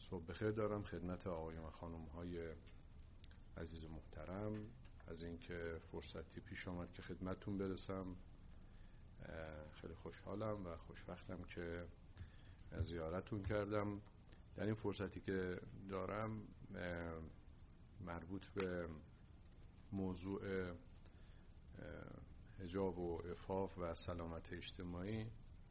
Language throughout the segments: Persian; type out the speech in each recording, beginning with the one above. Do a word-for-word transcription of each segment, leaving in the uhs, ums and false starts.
صبح بخیر دارم خدمت آقایان و خانم های عزیز محترم. از اینکه فرصتی پیش آمد که خدمتتون برسم خیلی خوشحالم و خوشبختم که زیارتتون کردم. در این فرصتی که دارم مربوط به موضوع حجاب و عفاف و سلامت اجتماعی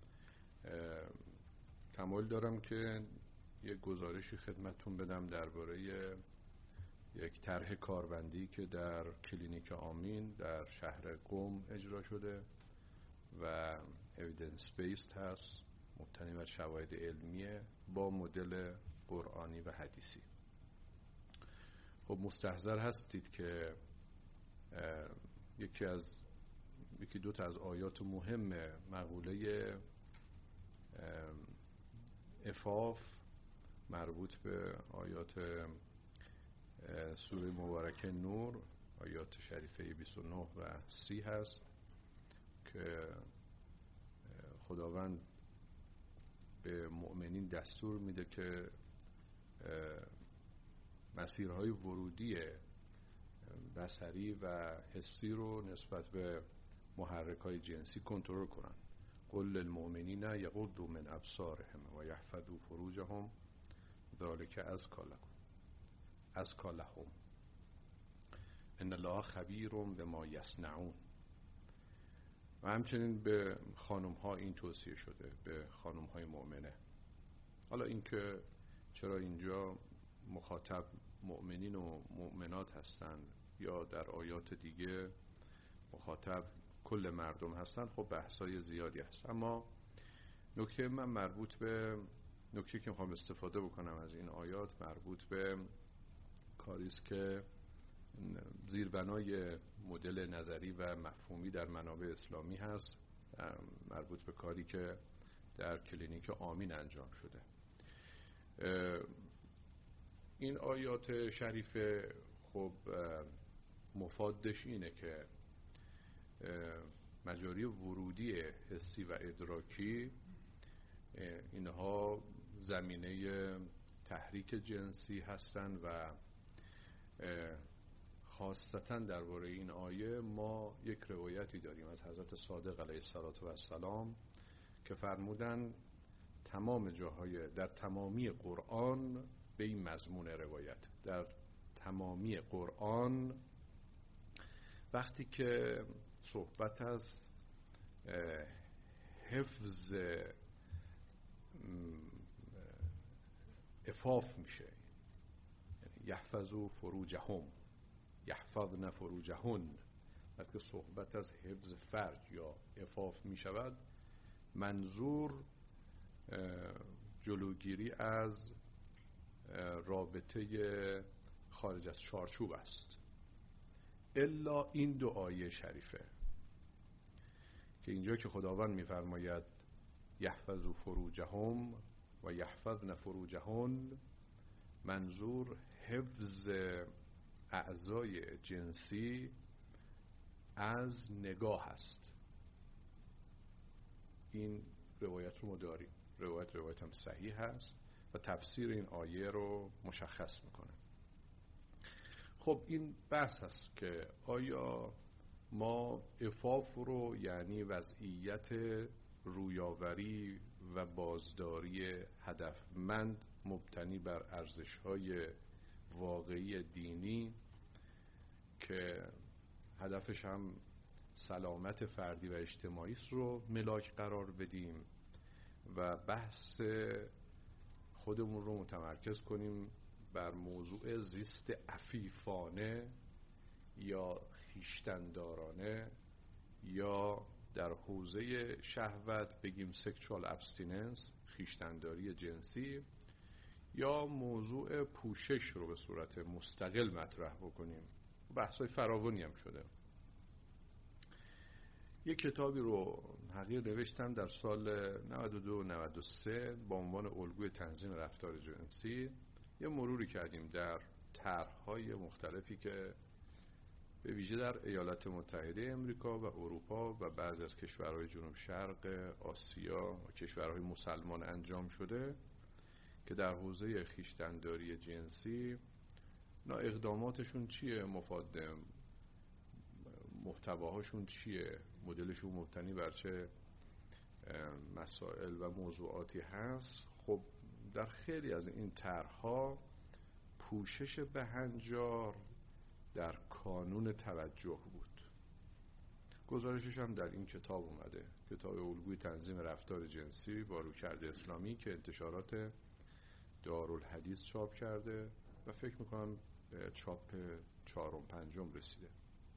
تمایل دارم که یک گزارشی خدمتتون بدم درباره یک طرح کاربندی که در کلینیک آمین در شهر قم اجرا شده و اویدنس بیسد هست، مبتنی بر شواهد علمیه با مدل قرآنی و حدیثی. خب مستحضر هستید که یکی از یکی دو تا از آیات مهم مقوله عفاف مربوط به آیات سوره مبارکه نور، آیات شریفه بیست و نه و سی هست که خداوند به مؤمنین دستور میده که مسیرهای ورودی بصری و حسی رو نسبت به محرک‌های جنسی کنترل کنن. قل للمؤمنین یغضوا من ابصارهم و یحفظوا فروجهم ذلک ازکی لهم ازکی لهم ان الله خبیر بما یصنعون. و همچنین به خانم ها این توصیه شده، به خانم های مؤمنه. حالا اینکه چرا اینجا مخاطب مؤمنین و مؤمنات هستند یا در آیات دیگه مخاطب کل مردم هستند، خب بحثای زیادی هست. اما نکته من مربوط به نکته که میخوام استفاده بکنم از این آیات مربوط به کاریست که زیربنای مدل نظری و مفهومی در منابع اسلامی هست، مربوط به کاری که در کلینیک آمین انجام شده. این آیات شریفه خب مفادش اینه که مجاری ورودی حسی و ادراکی اینها زمینه تحریک جنسی هستند و خاصتا درباره این آیه ما یک روایتی داریم از حضرت صادق علیه السلام که فرمودن تمام جاهای در تمامی قرآن به این مضمون روایت، در تمامی قرآن وقتی که صحبت از حفظ عفاف میشه، یعنی یحفظوا فروجهم یحفظن فروجهن، وقتی صحبت از حفظ فرج یا عفاف میشود منظور جلوگیری از رابطه خارج از چارچوب است، الا این دو آیه شریفه که اینجا که خداوند میفرماید یحفظوا فروجهم و یحفظن فروجهن، منظور حفظ اعضای جنسی از نگاه است. این روایت رو ما داریم، روایت روایت هم صحیح هست و تفسیر این آیه رو مشخص میکنه. خب این بحث هست که آیا ما عفاف رو، یعنی وضعیت رویاوری و بازداری هدفمند مبتنی بر ارزش‌های واقعی دینی که هدفش هم سلامت فردی و اجتماعی است رو ملاک قرار بدیم و بحث خودمون رو متمرکز کنیم بر موضوع زیست عفیفانه یا خویشتن‌دارانه یا در حوزه شهوت بگیم سکشوال ابستیننس، خویشتن‌داری جنسی، یا موضوع پوشش رو به صورت مستقل مطرح بکنیم. بحث‌های فراوانی هم شده. یک کتابی رو حقیقت نوشتم در سال نود و دو نود و سه با عنوان الگوی تنظیم رفتار جنسی. یه مروری کردیم در طرح‌های مختلفی که به ویژه در ایالات متحده امریکا و اروپا و بعضی از کشورهای جنوب شرق آسیا و کشورهای مسلمان انجام شده که در حوزه خویشتن‌داری جنسی اینا اقداماتشون چیه، مفاد محتواهاشون چیه، مدلشون مبتنی بر چه مسائل و موضوعاتی هست. خب در خیلی از این طرح‌ها پوشش بهنجار در کانون توجه بود. گزارشش هم در این کتاب اومده، کتاب الگوی تنظیم رفتار جنسی با رویکرد اسلامی که انتشارات دارالحدیث چاپ کرده و فکر میکنم به چاپ چهارم پنجم رسیده.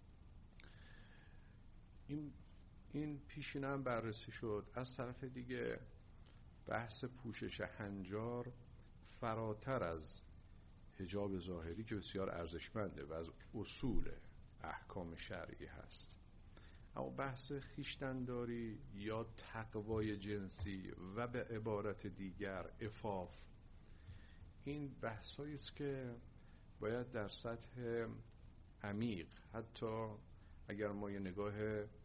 این این پیشینه هم بررسی شد. از طرف دیگه بحث پوشش هنجار فراتر از حجاب ظاهری که بسیار ارزشمنده و از اصول احکام شرعی هست، اما بحث خویشتن‌داری یا تقوای جنسی و به عبارت دیگر عفاف، این بحثایی است که باید در سطح عمیق، حتی اگر ما یه نگاه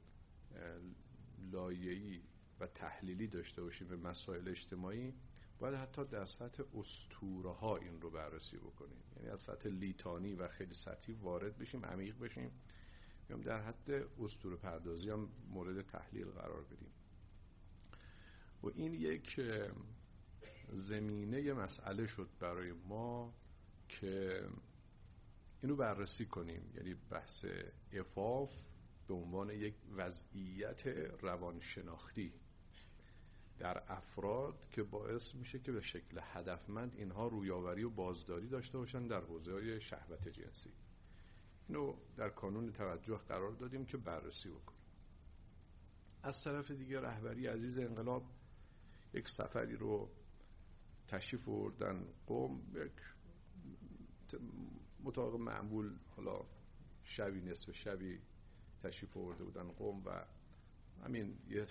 لایه‌ای و تحلیلی داشته باشیم به مسائل اجتماعی، باید حتی در سطح اسطوره ها این رو بررسی بکنیم. یعنی از سطح لیتانی و خیلی سطحی وارد بشیم، عمیق بشیم، یا در حد اسطوره پردازی هم مورد تحلیل قرار بدیم. و این یک زمینه مسئله شد برای ما که اینو بررسی کنیم. یعنی بحث عفاف به عنوان یک وضعیت روانشناختی در افراد که باعث میشه که به شکل هدفمند اینها رویاوری و بازداری داشته باشن در حوزه شهوت جنسی. اینو در کانون توجه قرار دادیم که بررسی بکنیم. از طرف دیگه رهبری عزیز انقلاب یک سفری رو تشریف آوردن قم، یک مطابق معمول حالا شبی نصف شبی تشریف آورده بودن قم و همین یه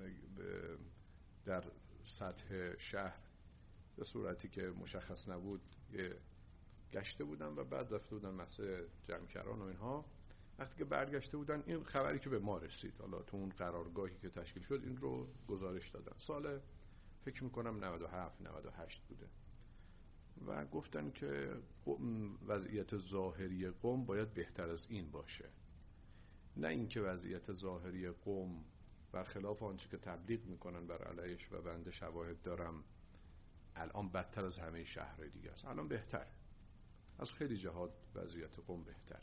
در سطح شهر به صورتی که مشخص نبود یه گشته بودن و بعد رفته بودن مسجد جمکران و اینها. وقتی که برگشته بودن این خبری که به ما رسید، حالا تو اون قرارگاهی که تشکیل شد، این رو گزارش دادن. سال فکر میکنم نود و هفت نود و هشت بوده و گفتن که وضعیت ظاهری قم باید بهتر از این باشه، نه اینکه وضعیت ظاهری قم برخلاف آنچه که تبلیغ میکنن بر علیهش و بنده شواهد دارم الان بدتر از همه شهرهای دیگه است. الان بهتره، از خیلی جهات وضعیت قم بهتره،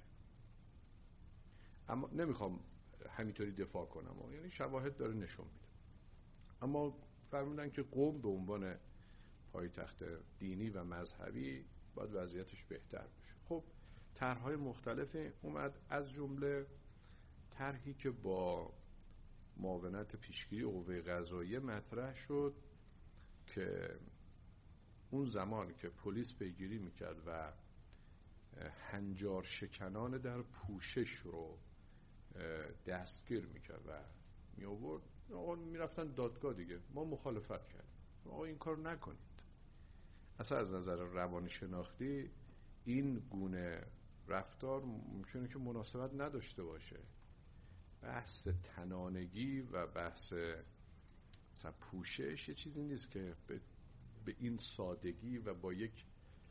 اما نمیخوام همینطوری دفاع کنم، یعنی شواهد داره نشون میده. اما فرمودن که قم به عنوان پایتخت دینی و مذهبی باید وضعیتش بهتر بشه. خب طرح‌های مختلفی اومد، از جمله طرحی که با معاونت پیشگیری قوه قضاییه مطرح شد که اون زمان که پلیس پیگیری میکرد و هنجار شکنان در پوشش رو دستگیر میکرد و میآورد، آقا میرفتن دادگاه دیگه. ما مخالفت کردیم، آقا این کار نکنید. اصلا از نظر روانشناختی این گونه رفتار ممکنه که مناسبت نداشته باشه. بحث تنانگی و بحث مثلا پوشش یه چیزی نیست که به, به این سادگی و با یک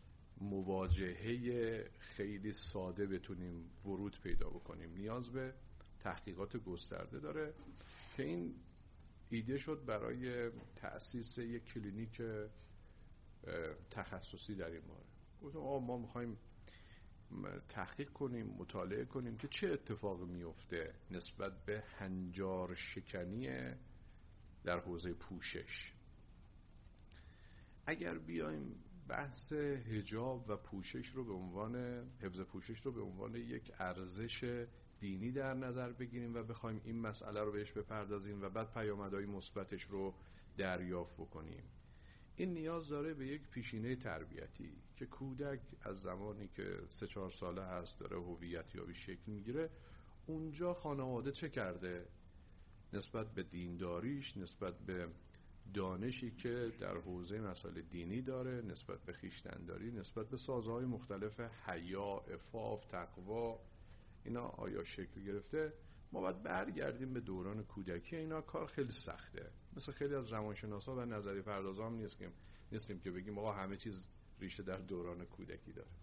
مواجهه خیلی ساده بتونیم ورود پیدا بکنیم. نیاز به تحقیقات گسترده داره که این ایده شد برای تأسیس یک کلینیک تخصصی در این مورد. گفتم آقا ما میخوایم تحقیق کنیم، مطالعه کنیم که چه اتفاقی میفته نسبت به هنجار شکنی در حوزه پوشش. اگر بیایم بحث حجاب و پوشش رو به عنوان حفظ پوشش رو به عنوان یک ارزش دینی در نظر بگیریم و بخوایم این مسئله رو بهش بپردازیم و بعد پیامدهای مثبتش رو دریافت بکنیم، این نیاز داره به یک پیشینه تربیتی که کودک از زمانی که سه چهار ساله هست داره هویت یابی شکل میگیره، اونجا خانواده چه کرده نسبت به دینداریش، نسبت به دانشی که در حوزه مسائل دینی داره، نسبت به خویشتن‌داری، نسبت به سازه‌های مختلف حیا، عفاف، تقوا، اینا آیا شکل گرفته. ما باید برگردیم به دوران کودکی. اینا کار خیلی سخته، مثل خیلی از روانشناسا و نظریه پردازا هم نیست که نیستیم که بگیم آقا همه چیز ریشه در دوران کودکی داره.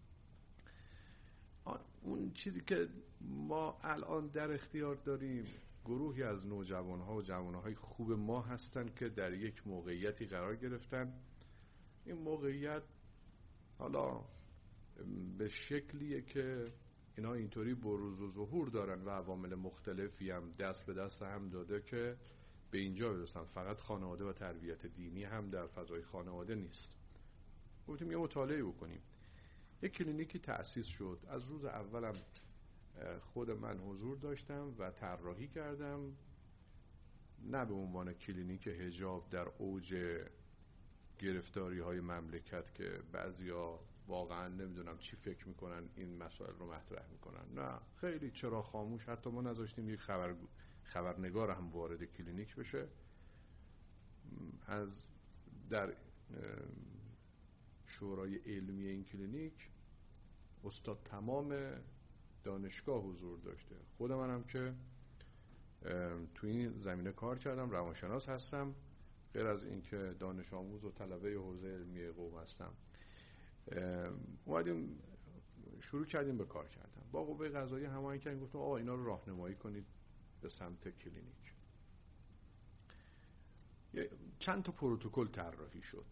اون چیزی که ما الان در اختیار داریم، گروهی از نوجوانها و جوانهای خوب ما هستن که در یک موقعیتی قرار گرفتن. این موقعیت حالا به شکلیه که اینا اینطوری بروز و ظهور دارن و عوامل مختلفی هم دست به دست هم داده که به اینجا برسن. فقط خانواده و تربیت دینی هم در فضای خانواده نیست. گفتیم یه مطالعه بکنیم. یک کلینیکی تأسیس شد. از روز اولم خود من حضور داشتم و طراحی کردم، نه به عنوان کلینیک حجاب در اوج گرفتاری های مملکت که بعضیا واقعا نمیدونم چی فکر میکنن این مسائل رو مطرح میکنن، نه، خیلی چرا خاموش. حتی ما نذاشتیم یک خبر خبرنگار هم وارد کلینیک بشه. از در شورای علمی این کلینیک استاد تمام دانشگاه حضور داشته. خود منم که تو این زمینه کار کردم، روانشناس هستم، غیر از این که دانش آموز و طلبه حوزه علمی قوم هستم. اومدیم شروع کردیم به کار کردن. با قوه قضاییه هماهنگ کردیم، گفتم آقا اینا رو راهنمایی کنید به سمت کلینیک. چند تا پروتکل طراحی شد،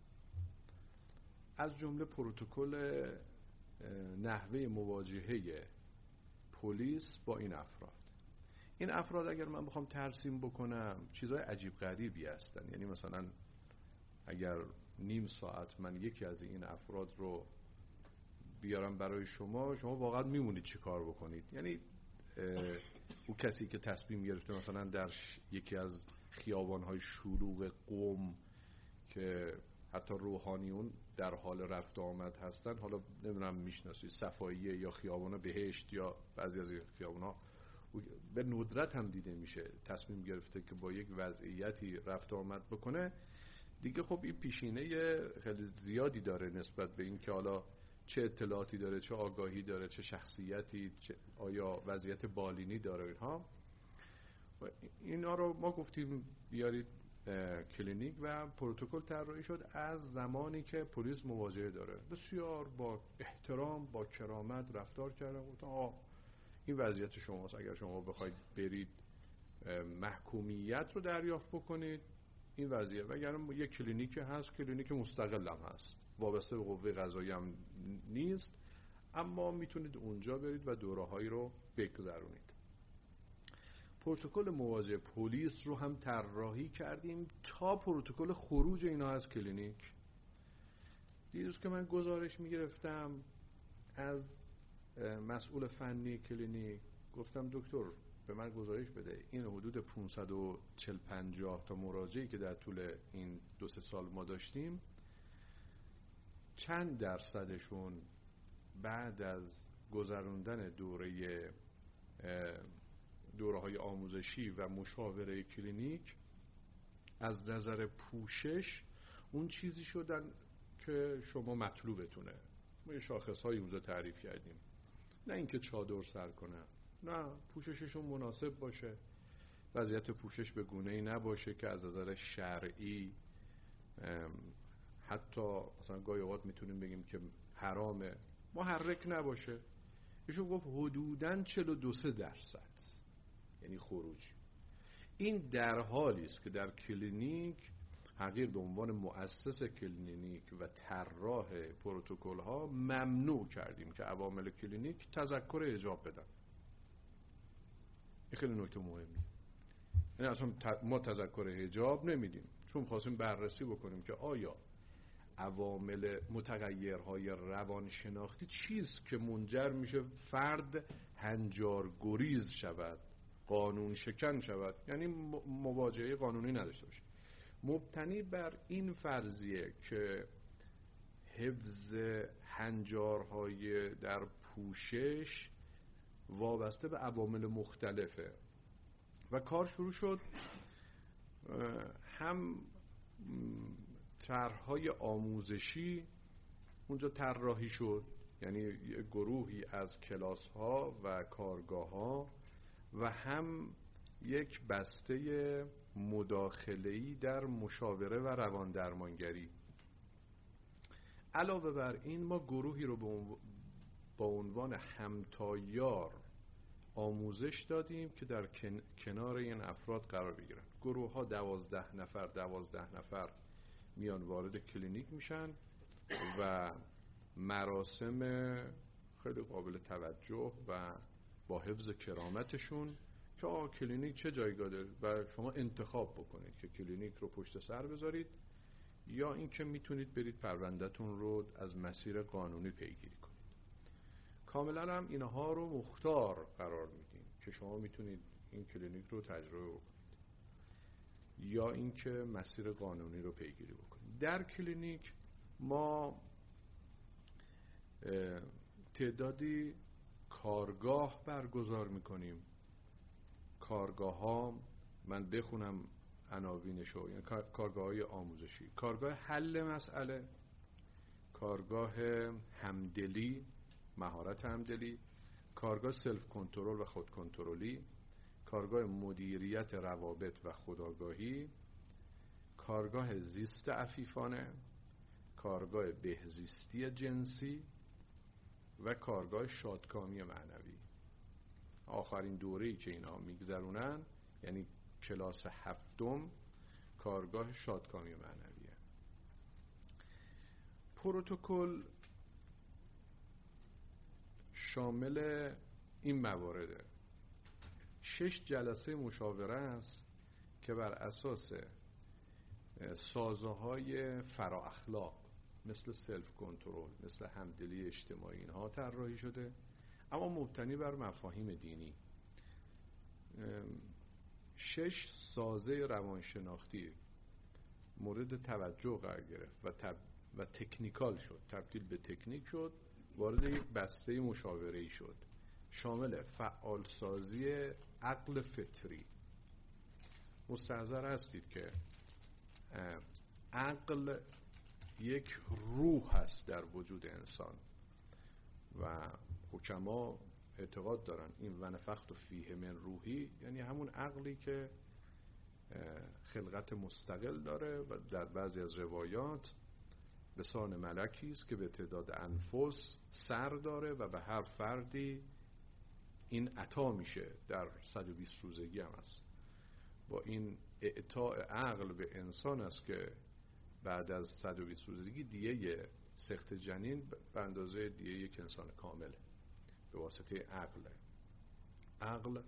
از جمله پروتکل نحوه مواجهه پلیس با این افراد. این افراد اگر من بخوام ترسیم بکنم چیزای عجیب غریبی هستن. یعنی مثلا اگر نیم ساعت من یکی از این افراد رو بیارم برای شما، شما واقعا میمونید چی کار بکنید. یعنی او کسی که تصمیم گرفته مثلا در یکی از خیابان‌های شلوغ قم که حتی روحانیون در حال رفت و آمد هستن، حالا نمیدونم میشناسید، صفاییه یا خیابان بهشت یا بعضی از این خیابان‌ها به ندرت هم دیده میشه، تصمیم گرفته که با یک وضعیتی رفت و آمد بکنه. دیگه خب این پیشینه خیلی زیادی داره نسبت به این که حالا چه اطلاعاتی داره، چه آگاهی داره، چه شخصیتی، چه آیا وضعیت بالینی داره. اینها اینا رو ما گفتیم بیارید کلینیک و پروتکل طراحی شد از زمانی که پلیس مواجهه داره. بسیار با احترام، با کرامت رفتار کردن. گفتم آه این وضعیت شماست، اگر شما بخواید برید محکومیت رو دریافت بکنید این وضعیت، وگرنه یک کلینیک هست، کلینیک مستقل هم هست، وابسته به قوه قضاییه هم نیست، اما میتونید اونجا برید و دوره‌هایی رو بگذرونید. پروتکل مواجهه پلیس رو هم طراحی کردیم تا پروتکل خروج اینا از کلینیک. دیروز که من گزارش میگرفتم از مسئول فنی کلینیک، گفتم دکتر به من گزارش بده این حدود پانصد و چهل پنجاه تا مراجعی که در طول این دو سه سال ما داشتیم، چند درصدشون بعد از گذراندن دوره دوره‌های آموزشی و مشاوره کلینیک از نظر پوشش اون چیزی شدن که شما مطلوبتونه. ما یه شاخص‌هایی اونجا تعریف کردیم، نه اینکه چادر سر کنن، نه، پوشششون مناسب باشه، وضعیت پوشش به گونه‌ای نباشه که از نظر شرعی حتی مثلا گاهی اوقات میتونیم بگیم که حرامه، محرک نباشه. ایشون گفت حدوداً چهل و دو درصد یعنی خروج. این در حالی است که در کلینیک حقیر به عنوان مؤسس کلینیک و طراح پروتکل ها ممنوع کردیم که عوامل کلینیک تذکر حجاب بدن. این خیلی نکته مهمیه. یعنی اصلا ما تذکر حجاب نمیدیم، چون خواستیم بررسی بکنیم که آیا عوامل متغیرهای روانشناختی چیست که منجر میشه فرد هنجار گریز شود، قانون شکن شود، یعنی مواجهه قانونی نداشته باشه. مبتنی بر این فرضیه که حفظ هنجارهای در پوشش وابسته به عوامل مختلفه و کار شروع شد. هم طرح‌های آموزشی اونجا طراحی شد، یعنی گروهی از کلاس‌ها و کارگاه‌ها، و هم یک بسته مداخله‌ای در مشاوره و روان درمانگری. علاوه بر این ما گروهی رو با عنوان همتایار آموزش دادیم که در کنار این افراد قرار بگیرن. گروه ها دوازده نفر دوازده نفر میان وارد کلینیک میشن و مراسم خیلی قابل توجه و با حفظ کرامتشون که آه کلینیک چه جایگاه داره و شما انتخاب بکنید که کلینیک رو پشت سر بذارید یا اینکه میتونید برید پروندهتون رو از مسیر قانونی پیگیری کنید. کاملا هم اینها رو مختار قرار میدیم که شما میتونید این کلینیک رو تجربه بکنید یا اینکه مسیر قانونی رو پیگیری بکنید. در کلینیک ما تعدادی کارگاه برگزار میکنیم. کارگاه ها من بخونم عناوینشو، یعنی کارگاه های آموزشی: کارگاه حل مسئله، کارگاه همدلی، مهارت همدلی، کارگاه سلف کنترل و خود کنترلی، کارگاه مدیریت روابط و خودآگاهی، کارگاه زیست عفیفانه، کارگاه بهزیستی جنسی و کارگاه شادکامی معنوی. آخرین دوره‌ای که اینا میگذرونن یعنی کلاس هفتم کارگاه شادکامی معنویه. پروتکل شامل این موارده: شش جلسه مشاوره است که بر اساس سازه‌های فرا اخلاق مثل سلف کنترل، مثل همدلی اجتماعی اینها طراحی شده، اما مبتنی بر مفاهیم دینی. شش سازه روانشناختی مورد توجه قرار گرفت و, تب... و تکنیکال شد، تبدیل به تکنیک شد، وارد یک بسته مشاوره‌ای شد شامل فعالسازی عقل فطری. مستحضر هستید که عقل یک روح هست در وجود انسان و حکما اعتقاد دارن این ونفخت فیه من روحی یعنی همون عقلی که خلقت مستقل داره و در بعضی از روایات به سان ملکی است که به تعداد انفس سر داره و به هر فردی این عطا میشه. در صد و بیست روزگی هم هست. با این اعطاء عقل به انسان است که بعد از صد و بیست روزگی دیه سخت جنین به اندازه دیه یک انسان کامل به واسطه عقل. عقل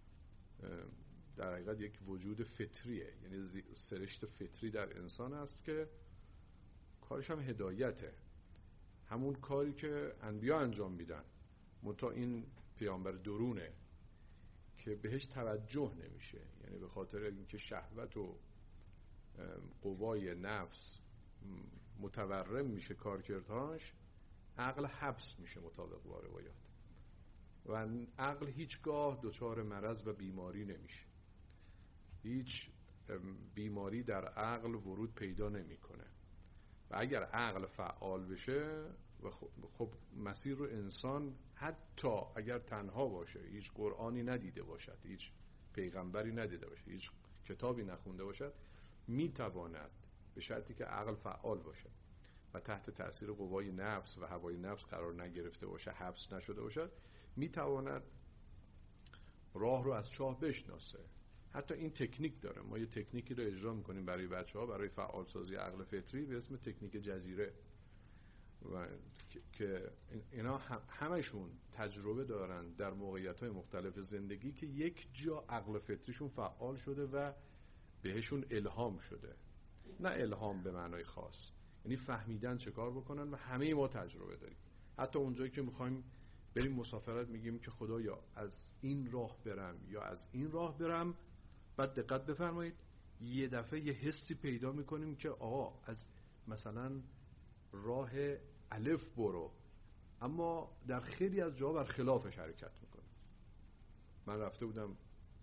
در حقیقت یک وجود فطریه، یعنی سرشت فطری در انسان است که کارش هم هدایته، همون کاری که انبیا انجام میدن، منتها این پیامبر درونه که بهش توجه نمیشه، یعنی به خاطر اینکه شهوت و قوای نفس متورم میشه کارکردهاش، عقل حبس میشه مطابق با روایات و عقل هیچگاه دچار مرض و بیماری نمیشه. هیچ بیماری در عقل ورود پیدا نمیکنه و اگر عقل فعال بشه و خب مسیر رو انسان حتی اگر تنها باشه، هیچ قرآنی ندیده باشد، هیچ پیغمبری ندیده باشد، هیچ کتابی نخونده باشد، میتواند به شرطی که عقل فعال باشه و تحت تأثیر قوای نفس و هوای نفس قرار نگرفته باشه، حبس نشده باشد، میتواند راه رو از چاه بشناسه. حتی این تکنیک داره. ما یه تکنیکی رو اجرا میکنیم برای بچه ها برای فعالسازی عقل فطری به اسم تکنیک جزیره و که اینا همشون تجربه دارن در موقعیت های مختلف زندگی که یک جا عقل فطریشون فعال شده و بهشون الهام شده. نه الهام به معنای خاص، یعنی فهمیدن چه کار بکنن و همه ما تجربه داریم. حتی اونجایی که میخوایم بریم مسافرت میگیم که خدایا از این راه برم یا از این راه برم، بعد دقت بفرمایید یه دفعه یه حسی پیدا میکنیم که آقا از مثلا راه الف برو، اما در خیلی از جاها بر خلافش حرکت میکنه. من رفته بودم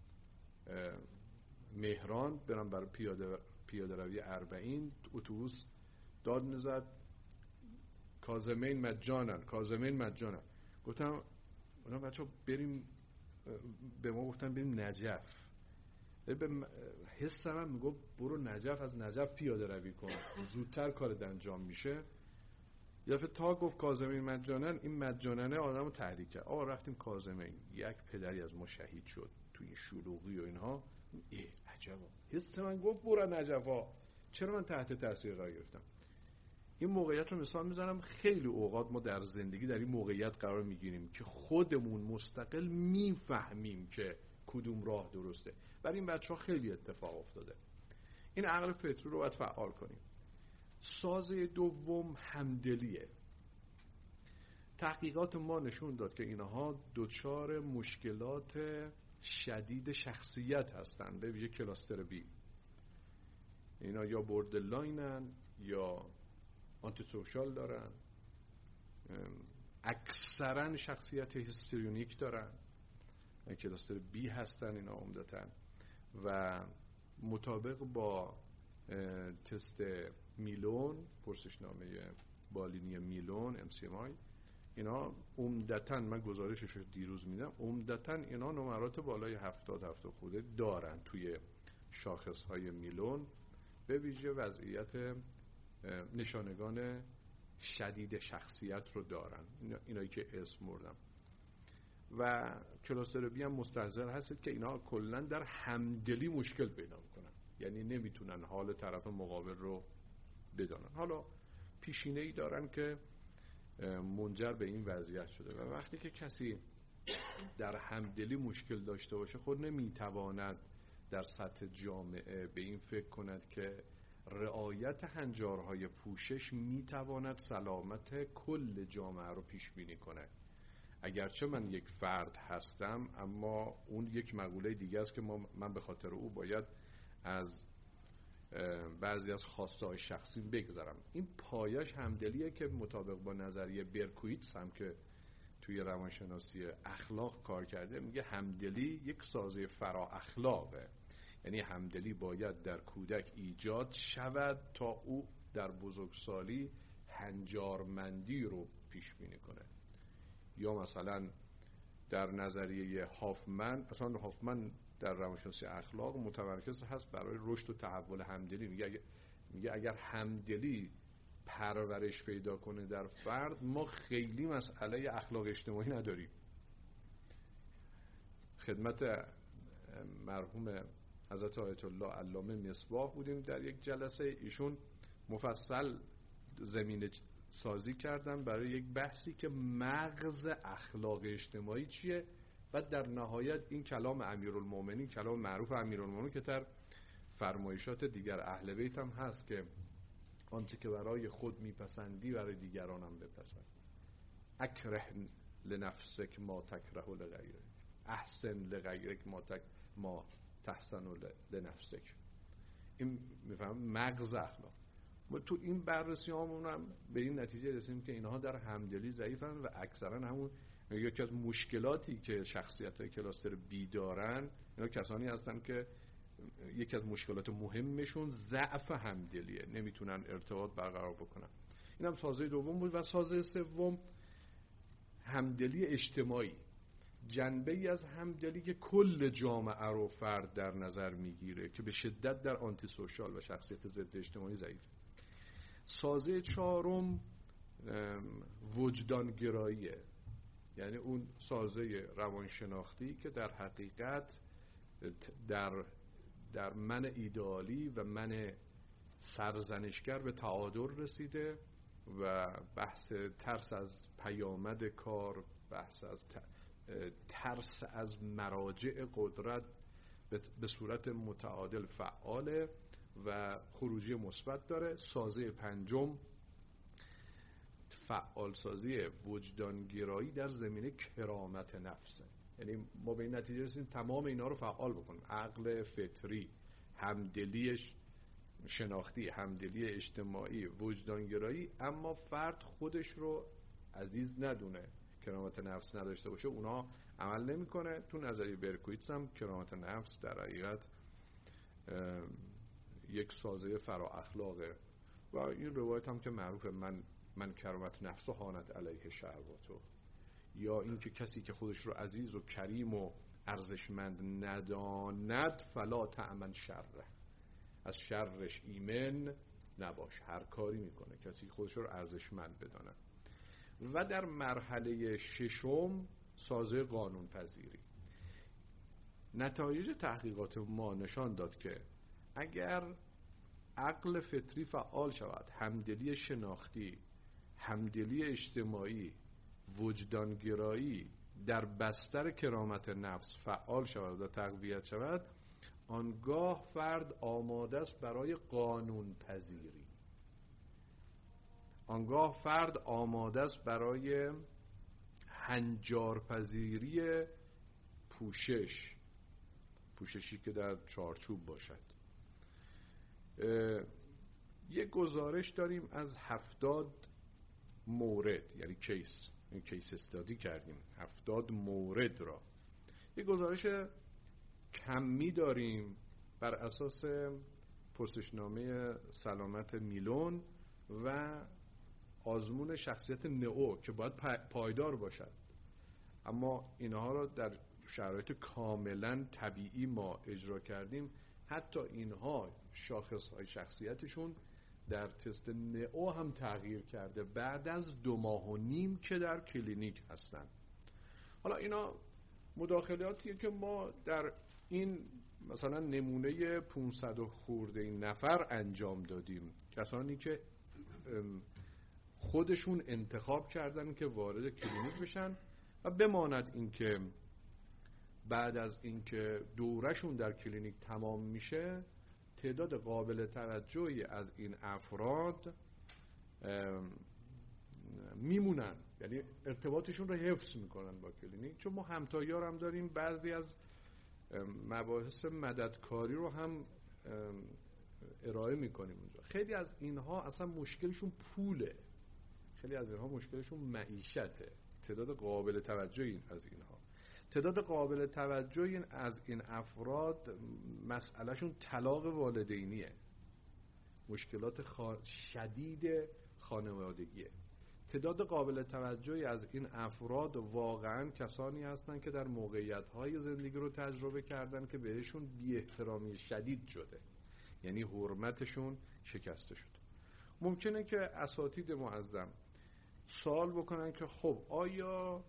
مهران برم برای پیاده پیاده روی اربعین، اتوبوس داد میزد کاظمین مجانن کاظمین مجانن. گفتم اونا بچه بریم، به ما گفتن بریم نجف. به حسم هم میگفت برو نجف، از نجف پیاده روی کن زودتر کارت انجام میشه. یه دفعه تا گفت کاظمی مجانن، این مجاننه آدم رو تحریک کرد. آقا رفتیم کاظمی، یک پدری از ما شهید شد تو این شلوغی و اینها. ای عجبا، حس من گفت برن عجبا، چرا من تحت تاثیر قرار گرفتم؟ این موقعیت رو مثال میزنم. خیلی اوقات ما در زندگی در این موقعیت قرار میگیریم که خودمون مستقل میفهمیم که کدوم راه درسته. برای این بچه ها خیلی اتفاق افتاده. این عقل فطری رو باید فعال کنیم. سازه دوم همدلیه. تحقیقات ما نشون داد که اینها دچار مشکلات شدید شخصیت هستن، به ویژه کلاستر بی. اینا یا بوردرلاینن یا آنتی سوشال دارن، اکثرا شخصیت هیستریونیک دارن، کلاستر بی هستن اینا عمدتاً. و مطابق با تست میلون، پرسشنامه بالینی میلون ام سی ام آی، اینا عمدتاً، من گزارشش رو دیروز میدم، عمدتاً اینا نمرات بالای هفتاد هفتاد خوده دارن توی شاخصهای میلون، به ویژه وضعیت نشانگان شدید شخصیت رو دارن، اینایی که اسم بردم. و کلاستر بی هم مستحضر هستید که اینا کلن در همدلی مشکل پیدا میکنن، یعنی نمیتونن حال طرف مقابل رو بدانن. حالا پیشینه ای دارن که منجر به این وضعیت شده و وقتی که کسی در همدلی مشکل داشته باشه خود نمیتواند در سطح جامعه به این فکر کند که رعایت هنجارهای پوشش میتواند سلامت کل جامعه رو پیش بینی کنه. اگرچه من یک فرد هستم، اما اون یک مقوله دیگه است که ما من به خاطر او باید از بعضی از خواسته های شخصی بگذارم. این پایش همدلیه که مطابق با نظریه برکویتس هم که توی روانشناسی اخلاق کار کرده، میگه همدلی یک سازه فرا اخلاقه. یعنی همدلی باید در کودک ایجاد شود تا او در بزرگسالی هنجارمندی رو پیش بینی کنه. یا مثلا در نظریه هافمن، اصلا هافمن در روانشناسی اخلاق متمرکز هست برای رشد و تحول همدلی. میگه میگه اگر همدلی پرورش پیدا کنه در فرد، ما خیلی مسئله اخلاق اجتماعی نداریم. خدمت مرحوم حضرت آیت الله علامه مصباح بودیم در یک جلسه، ایشون مفصل زمینه سازی کردن برای یک بحثی که مغز اخلاق اجتماعی چیه و در نهایت این کلام امیرالمومنین، کلام معروف امیرالمومنین که در فرمایشات دیگر اهل بیت هم هست که آنچه که برای خود میپسندی برای دیگران هم بپسند. اکره لنفسک ما تکره لغیرک، احسن لغیرک ما تک ما تحسن لنفسک. این میفهم مغز اخلاق. ما تو این بررسی هامون هم به این نتیجه رسیدیم که اینها در همدلی ضعیفن و اکثرا همون یکی از مشکلاتی که شخصیت‌های کلاستر بی دارن، اینا کسانی هستن که یکی از مشکلات مهمشون ضعف همدلیه، نمیتونن ارتباط برقرار بکنن. این هم سازه دوم بود. و سازه سوم همدلی اجتماعی، جنبه ای از همدلی که کل جامعه رو فرد در نظر میگیره که به شدت در آنتی سوشال و شخصیت ضد اجتماعی ضعیف. سازه چهارم وجدانگراییه، یعنی اون سازه روانشناختی که در حقیقت در در من ایدئالی و من سرزنشگر به تعادل رسیده و بحث ترس از پیامد کار، بحث از ترس از مراجع قدرت به صورت متعادل فعاله و خروجی مثبت داره. سازه پنجم فعالسازی وجدانگرایی در زمینه کرامت نفسه، یعنی ما به این نتیجه رسیدیم تمام اینا رو فعال بکنیم: عقل فطری، همدلی شناختی، همدلی اجتماعی، وجدانگرایی. اما فرد خودش رو عزیز ندونه، کرامت نفس نداشته باشه، اونا عمل نمیکنه. تو نظریه برکویتس هم کرامت نفس در حقیقت یک سازه فرا اخلاقه و این روایت هم که معروف، من من کرامت نفس و هانت علیه شهواتو، یا این که کسی که خودش رو عزیز و کریم و ارزشمند نداند فلا تأمن شره، از شرش ایمن نباشه، هر کاری میکنه، کسی خودش رو ارزشمند بدانه. و در مرحله ششم سازه قانون پذیری. نتایج تحقیقات ما نشان داد که اگر عقل فطری فعال شود، همدلی شناختی، همدلی اجتماعی، وجدانگرایی در بستر کرامت نفس فعال شود و تقویت شود، آنگاه فرد آماده است برای قانون پذیری. آنگاه فرد آماده است برای هنجارپذیری پوشش، پوششی که در چارچوب باشد. یک گزارش داریم از هفتاد مورد، یعنی کیس این کیس استادی کردیم هفتاد مورد را. یک گزارش کمی داریم بر اساس پرسشنامه سلامت میلون و آزمون شخصیت نئو که باید پایدار باشد، اما اینها را در شرایط کاملا طبیعی ما اجرا کردیم. حتی اینها شاخصهای شخصیتشون در تست نئو هم تغییر کرده بعد از دو ماه و نیم که در کلینیک هستن. حالا اینا مداخلاتیه که ما در این مثلا نمونه پانصد خورده نفر انجام دادیم، کسانی که خودشون انتخاب کردن که وارد کلینیک بشن و بماند این که بعد از اینکه دورشون در کلینیک تمام میشه تعداد قابل توجهی از این افراد میمونن، یعنی ارتباطشون رو حفظ میکنن با کلینیک. چون ما همتایار هم داریم، بعضی از مباحث مددکاری رو هم ارائه میکنیم اونجا. خیلی از اینها اصلا مشکلشون پوله، خیلی از اینها مشکلشون معیشته. تعداد قابل توجهی از اینها تعداد قابل توجهی از این افراد مسئلهشون طلاق والدینیه، مشکلات خا... شدید خانوادگیه. تعداد قابل توجهی از این افراد واقعا کسانی هستن که در موقعیت‌های زندگی رو تجربه کردن که بهشون بی احترامی شدید شده، یعنی حرمتشون شکسته شد. ممکنه که اساتید معظم سوال بکنن که خب آیا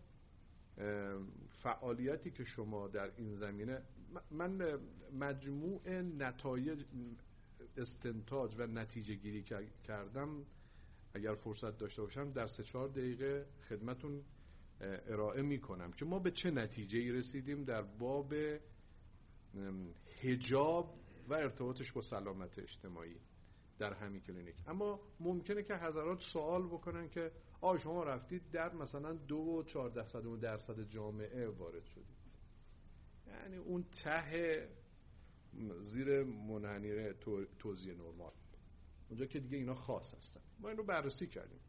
فعالیتی که شما در این زمینه، من مجموع نتایج استنتاج و نتیجه گیری کردم، اگر فرصت داشته باشم در سه چهار دقیقه خدمتون ارائه می کنم که ما به چه نتیجه‌ای رسیدیم در باب حجاب و ارتباطش با سلامت اجتماعی در همین کلینیک. اما ممکنه که حضرات سوال بکنن که آ شما رفتید در مثلا دو و چهارده صدم درصد جامعه وارد شدید، یعنی اون ته زیر منحنی توزیع نرمال، اونجا که دیگه اینا خاص هستن. ما این رو بررسی کردیم،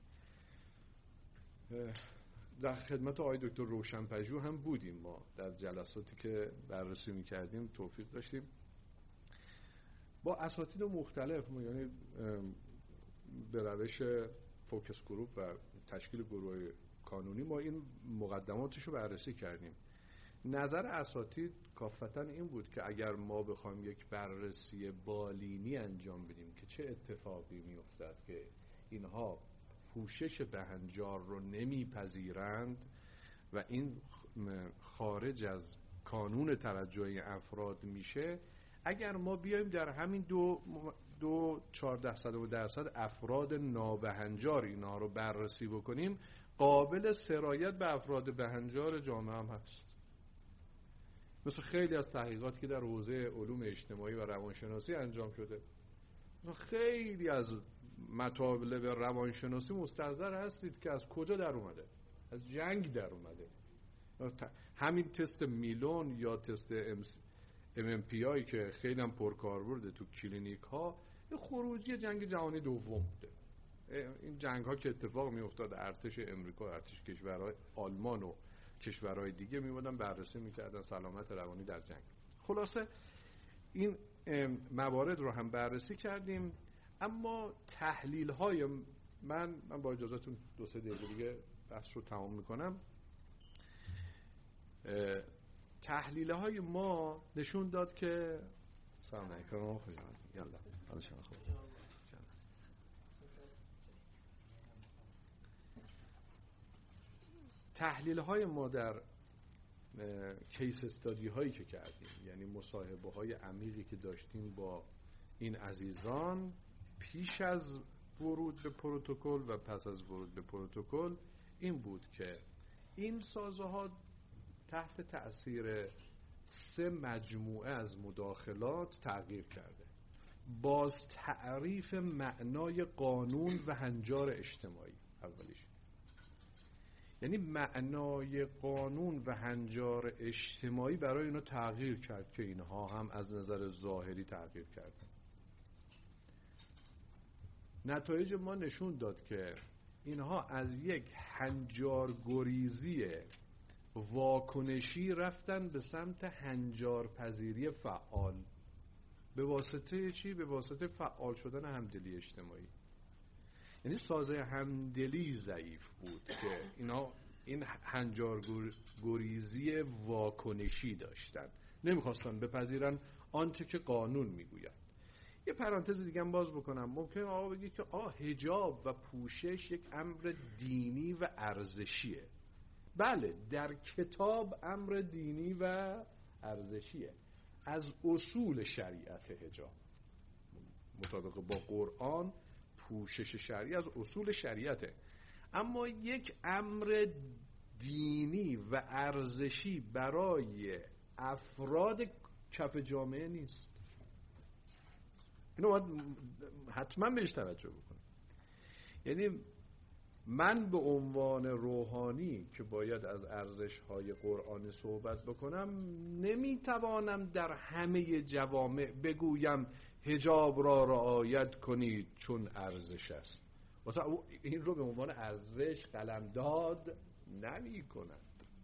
در خدمت آقای دکتر روشن‌پژوه هم بودیم. ما در جلساتی که بررسی می‌کردیم توفیق داشتیم با اساتید مختلف، یعنی به روش فوکس گروپ و تشکیل گروه کانونی ما این مقدماتش رو بررسی کردیم. نظر اساتید کافتا این بود که اگر ما بخوایم یک بررسی بالینی انجام بدیم که چه اتفاقی میافتد که اینها پوشش بهنجار رو نمیپذیرند و این خارج از کانون توجه افراد میشه، اگر ما بیایم در همین دو دو چهارده صدم درصد افراد نابهنجار اینا رو بررسی بکنیم، قابل سرایت به افراد بهنجار جامعه هم هست. مثل خیلی از تحقیقاتی که در حوزه علوم اجتماعی و روانشناسی انجام شده. خیلی از مطالب روانشناسی مستحضر هستید که از کجا در اومده؟ از جنگ در اومده. همین تست میلون یا تست ام ام پی آی که خیلی هم پرکاربرده تو کلینیک ها، یه خروجی جنگ جهانی دوم بوده. این جنگ ها که اتفاق می افتاد، ارتش امریکا، ارتش کشورهای آلمان و کشورهای دیگه می بودن بررسی میکردن سلامت روانی در جنگ. خلاصه این موارد رو هم بررسی کردیم. اما تحلیل های من من با اجازهتون دو سه دقیقه دیگه بحث رو تمام میکنم. تحلیل های ما نشون داد که سلام علیکم، خوش آمدید. یالا حال شما خوب؟ تحلیل های ما در کیس استادی هایی که کردیم، یعنی مصاحبه های عمیقی که داشتیم با این عزیزان پیش از ورود به پروتکل و پس از ورود به پروتکل، این بود که این سازه ها تحت تأثیر سه مجموعه از مداخلات تغییر کرده. باز تعریف معنای قانون و هنجار اجتماعی اولیش، یعنی معنای قانون و هنجار اجتماعی برای اینا تغییر کرد که اینها هم از نظر ظاهری تغییر کردن. نتایج ما نشون داد که اینها از یک هنجارگریزی واکنشی رفتن به سمت هنجارپذیری فعال. به واسطه چی؟ به واسطه فعال شدن همدلی اجتماعی. یعنی سازه همدلی ضعیف بود که اینا این هنجارگریزی واکنشی داشتن، نمیخواستن بپذیرن آنچه که قانون میگوید. یه پرانتز دیگه هم باز بکنم، ممکنه آقا بگی که آه حجاب و پوشش یک امر دینی و ارزشیه. بله، در کتاب امر دینی و ارزشیه، از اصول شریعت حجاب مطابق با قرآن پوشش شرعی از اصول شریعته، اما یک امر دینی و ارزشی برای افراد کف جامعه نیست. اینو باید حتما بهش توجه بکنم. یعنی من به عنوان روحانی که باید از ارزش‌های قرآنی صحبت بکنم، نمیتوانم در همه جوامع بگویم حجاب را رعایت کنید چون ارزش است. مثلا این رو به عنوان ارزش قلمداد نمی‌کنم.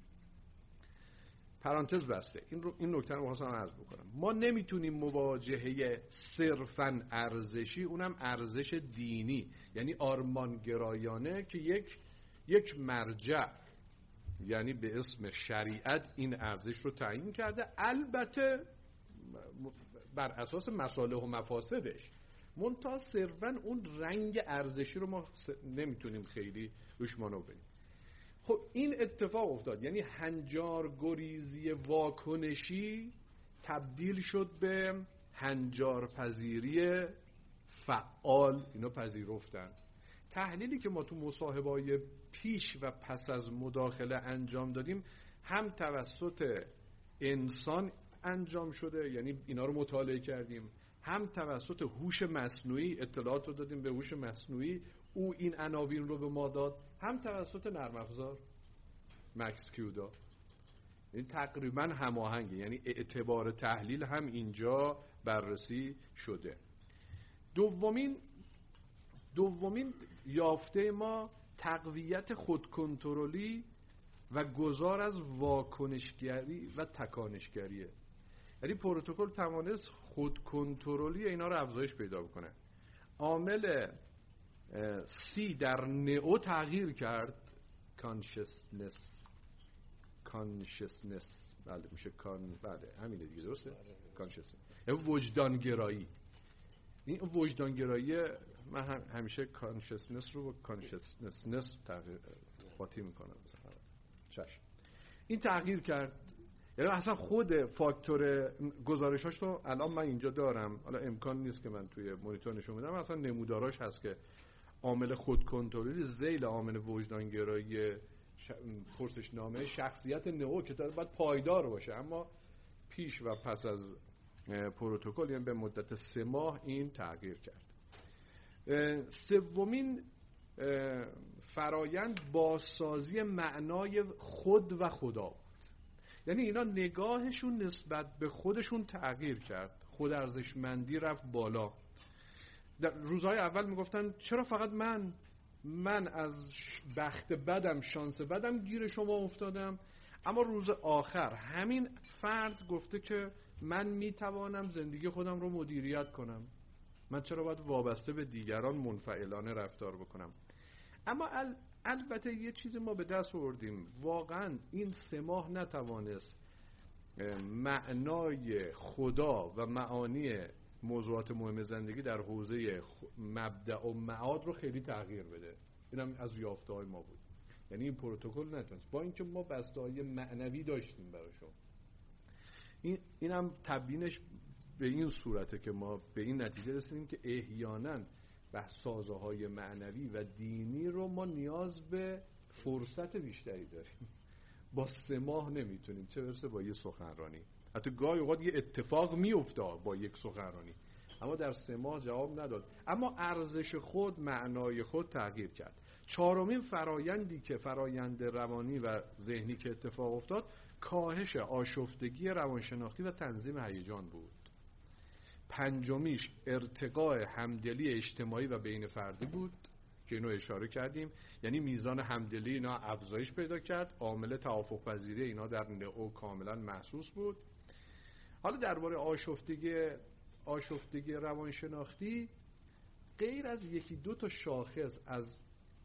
پرانتز بسته. این رو این نکته رو می‌خواستم عرض بکنم. ما نمیتونیم مواجهه صرفاً ارزشی، اونم ارزش دینی، یعنی آرمانگرایانه که یک یک مرجع یعنی به اسم شریعت این ارزش رو تعیین کرده، البته بر اساس مصالح و مفاسدش، منتها صرفاً اون رنگ ارزشی رو ما نمیتونیم خیلی روش مانو بدیم. خب این اتفاق افتاد، یعنی هنجارگریزی واکنشی تبدیل شد به هنجارپذیری فعال. اینا پذیرفتن. تحلیلی که ما تو مصاحبه‌های پیش و پس از مداخله انجام دادیم هم توسط انسان انجام شده، یعنی اینا رو مطالعه کردیم، هم توسط هوش مصنوعی اطلاعات رو دادیم به هوش مصنوعی، او این عناوین رو به ما داد، هم توسط نرم افزار مکس کیودا. این تقریبا هماهنگه، یعنی اعتبار تحلیل هم اینجا بررسی شده. دومین دومین یافته ما تقویت خودکنترلی و گذار از واکنشگری و تکانشگریه. یعنی پروتکل توانست خودکنترلی اینا رو افزایش پیدا بکنه. عامل سی در نئو تغییر کرد، کانشسنس کانشسنس بله میشه کان بله همینه دیگه، درسته؟ کانشسنس یعنی وجدانگرایی. این وجدانگرایی من هم همیشه کانشسنس رو با کانشسنس تغییر قاطی میکنم. چشم. این تغییر کرد، یعنی اصلا خود فاکتور گزارشاش رو الان من اینجا دارم، حالا امکان نیست که من توی مانیتور نشون بدم، اصلا نموداراش هست که عامل خودکنترلی ذیل عامل وجدانگرایی ش... پرسشنامه شخصیت نئو که باید پایدار باشه، اما پیش و پس از پروتکل یعنی به مدت سه ماه این تغییر کرد. سومین فرایند بازسازی معنای خود و خدا بود. یعنی اینا نگاهشون نسبت به خودشون تغییر کرد، خود ارزشمندی رفت بالا. در روزهای اول میگفتن چرا فقط من من از بخت بدم شانس بدم گیر شما افتادم، اما روز آخر همین فرد گفته که من میتوانم زندگی خودم رو مدیریت کنم، من چرا باید وابسته به دیگران منفعلانه رفتار بکنم. اما ال... البته یه چیزی ما به دست آوردیم، واقعا این سه ماه نتوانست معنای خدا و معانی موضوعات مهم زندگی در حوزه مبدأ و معاد رو خیلی تغییر بده. اینم از یافته‌های ما بود. یعنی این پروتکل نتونست، با اینکه ما بسته‌های معنوی داشتیم براشون. این اینم تبیینش به این صورته که ما به این نتیجه رسیدیم که احیانا بحث سازه‌های معنوی و دینی رو ما نیاز به فرصت بیشتری داریم. با سه ماه نمیتونیم، چه برسه با یه سخنرانی. حتی گاهی اوقات یه اتفاق میفته با یک سخنرانی، اما در سه ماه جواب نداد. اما ارزش خود، معنای خود تغییر کرد. چهارمین فرایندی که فرایند روانی و ذهنی که اتفاق افتاد، کاهش آشفتگی روانشناختی و تنظیم هیجان بود. پنجمیش ارتقاء همدلی اجتماعی و بین فردی بود که اینو اشاره کردیم، یعنی میزان همدلی اینا افزایش پیدا کرد. عامل توافق پذیری اینا در نئو کاملا محسوس بود. حالا درباره آشفتگی آشفتگی روانشناختی، غیر از یکی دو تا شاخص از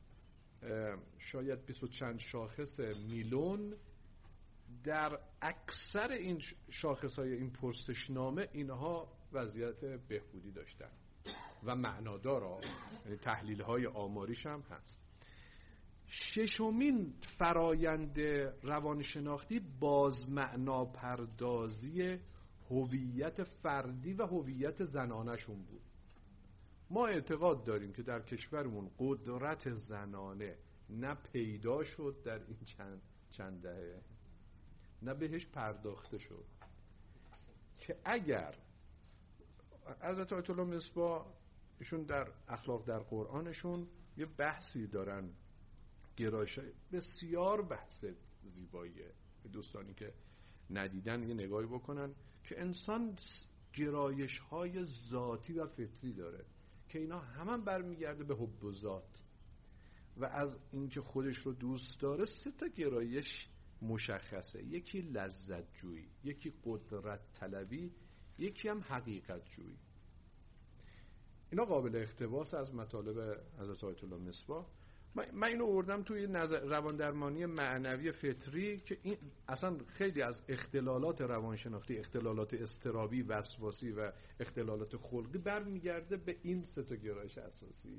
شاید بیست و چند شاخص میلون، در اکثر این شاخص‌های این پرسشنامه اینها وضعیت بهبودی داشتن و معنادار، یعنی تحلیل‌های آماریش هم هست. ششمین فرایند روانشناختی بازمعنا پردازی هویت فردی و هویت زنانه‌شون بود. ما اعتقاد داریم که در کشورمون قدرت زنانه نه پیدا شد در این چند چند دهه، نه بهش پرداخته شد، که اگر حضرت آیت الله مصباح ایشون در اخلاق در قرآنشون یه بحثی دارن، گرایش بسیار بحث زیباییه، دوستانی که ندیدن یه نگاهی بکنن، که انسان گرایش های ذاتی و فطری داره که اینا همه برمیگرده به حب و ذات و از اینکه خودش رو دوست داره. سه تا گرایش مشخصه، یکی لذت جویی، یکی قدرت طلبی، یکی هم حقیقت جویی. اینا قابل اقتباس از مطالب حضرت آیت الله مصباح. من اینو آوردم توی روان درمانی معنوی فطری که این اصلا خیلی از اختلالات روانشناختی، اختلالات اضطرابی، وسواسی و اختلالات خلقی برمیگرده به این سه تا گرایش اساسی.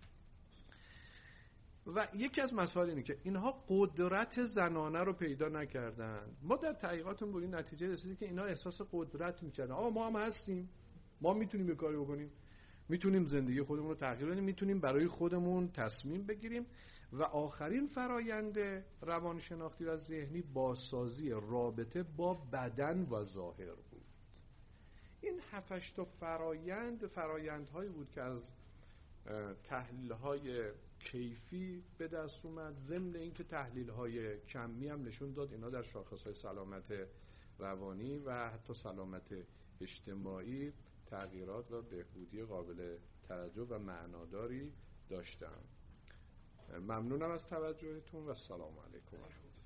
و یکی از مسائل اینه که اینها قدرت زنانه رو پیدا نکردن. ما در تحقیقاتمون به این نتیجه رسیدیم که اینها احساس قدرت میکردن. آقا ما هم هستیم، ما میتونیم یه کاری بکنیم، میتونیم زندگی خودمون رو تغییر بدیم، میتونیم برای خودمون تصمیم بگیریم. و آخرین فرایند روانشناختی و ذهنی بازسازی رابطه با بدن و ظاهر بود. این هفتش تا فرایند فرایندهایی بود که از تحلیل‌های کیفی به دست اومد، ضمن اینکه تحلیل‌های کمی هم نشون داد اینا در شاخص‌های سلامت روانی و حتی سلامت اجتماعی تغییرات و بهبودی قابل توجه و معناداری داشتن. ممنونم از توجهتون و السلام علیکم.